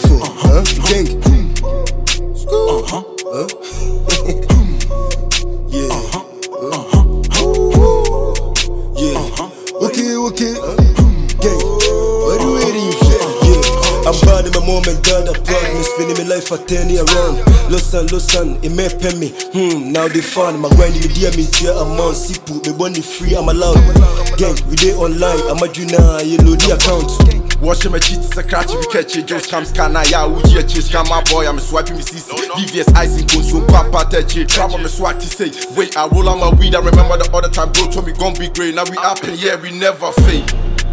for? Gang. Yeah. Yeah. Okay. Gang. What are you waiting for? Yeah. I'm bad in my mom and dad abroad. Me spending my life for 10 years around. Listen, it may pay me. Now they found my grind in the DM in tier a month. Sipu, me money free, I'm allowed. Gang, we dey online. I'm a junior, you load the account. Watch my cheats, a scratch, we catch it. Just come scan, ya, Uji, a cheese, come my boy, I'm swiping me CC. VVS icing, consume, papa, touch it. Trouble me swat to say. Wait, I roll on my weed, I remember the other time, bro, told me gon' be great. Now we up in, yeah, we never fade.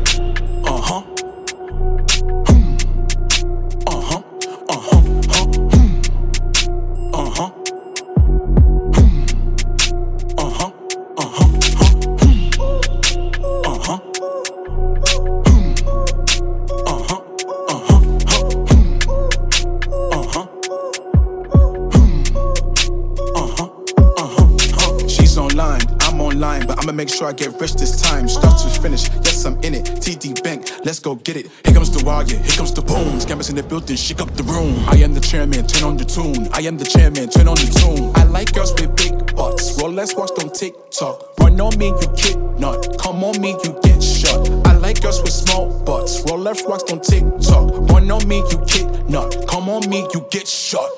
I'm online, but I'ma make sure I get rich this time. Start to finish, yes, I'm in it. TD Bank, let's go get it. Here comes the wire, here comes the boom. Scammers in the building, shake up the room. I am the chairman, turn on the tune. I am the chairman, turn on the tune. I like girls with big butts. Rolex watch on TikTok. Run on me, you get nut. Come on me, you get shot. I like girls with small butts. Rolex watch on TikTok. Run on me, you get nut. Come on me, you get shot.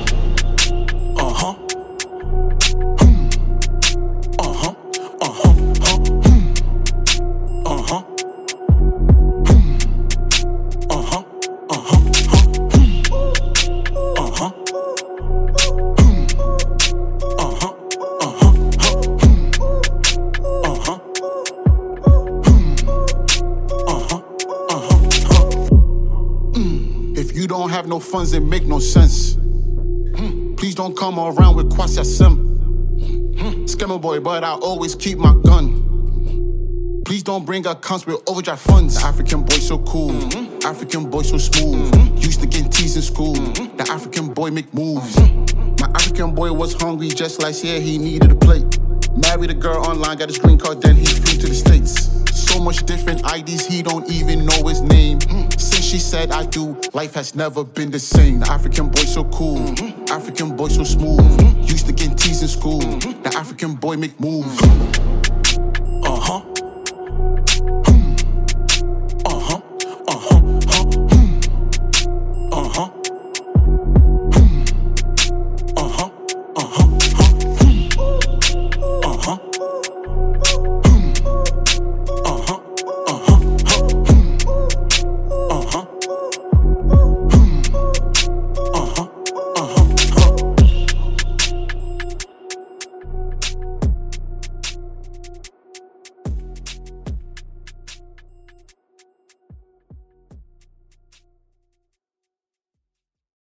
If you don't have no funds, it make no sense. Please don't come around with Kwasi Sim. Scammer boy, but I always keep my gun. Please don't bring accounts with overdraft funds. The African boy so cool, African boy so smooth. Used to get teased in school. The African boy make moves. My African boy was hungry just like yeah, he needed a plate. Married a girl online, got his green card, then he flew to the States. So much different IDs, he don't even know his name. Since she said I do, life has never been the same. The African boy so cool, African boy so smooth. Used to get teased in school. The African boy make moves.